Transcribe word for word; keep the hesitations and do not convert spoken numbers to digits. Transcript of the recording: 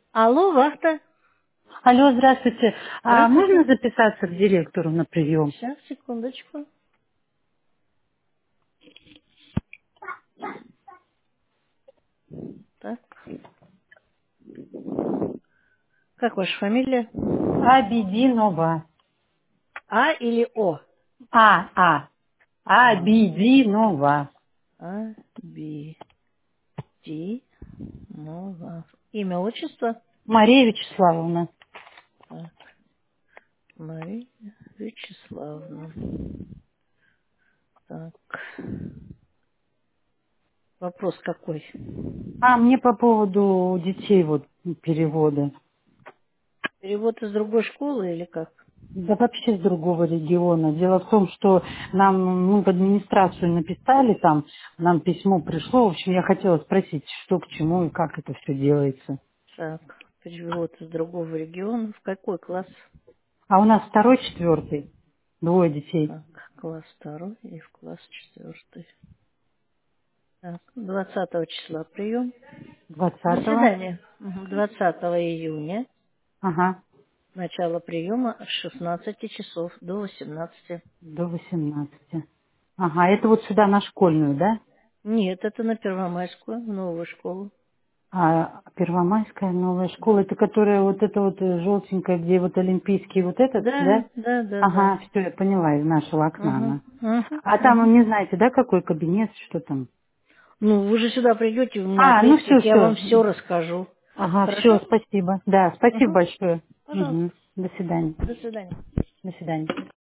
Алло, вахта. Алло, здравствуйте. А можно Здравствуйте. записаться к директору на прием? Сейчас, секундочку. Так. Как ваша фамилия? Абидинова. А или О? А, А. Абидинова. А, Б, Д, Нова. Имя, отчество? Мария Вячеславовна. Так. Мария Вячеславовна. Так. Вопрос какой? А, мне по поводу детей вот перевода. Перевод из другой школы или как? Да вообще с другого региона. Дело в том, что нам ну, в администрацию написали, там нам письмо пришло. В общем, я хотела спросить, что к чему и как это все делается. Так. Перевод из другого региона. В какой класс? А у нас второй, четвертый. Двое детей. Так. Класс второй и в класс четвертый. Так. Двадцатого числа прием. До Двадцатого. свидания. Мгм. двадцатого июня. Ага. Начало приема с шестнадцати часов до восемнадцати. До восемнадцати. Ага, это вот сюда на школьную, да? Нет, это на Первомайскую, в новую школу. А Первомайская новая школа, это которая вот эта вот э, желтенькая, где вот олимпийский вот этот, Да, да? да, да, да. Ага, все, я поняла, из нашего окна Угу, она. угу, А там, вы угу. не знаете, да, какой кабинет, что там? Ну, вы же сюда придете, вы меня А, ну отметите, все, я вам все. все расскажу. Ага, все, Хорошо? спасибо. Да, спасибо Угу. большое. Угу. Пожалуйста. До свидания. До свидания. До свидания.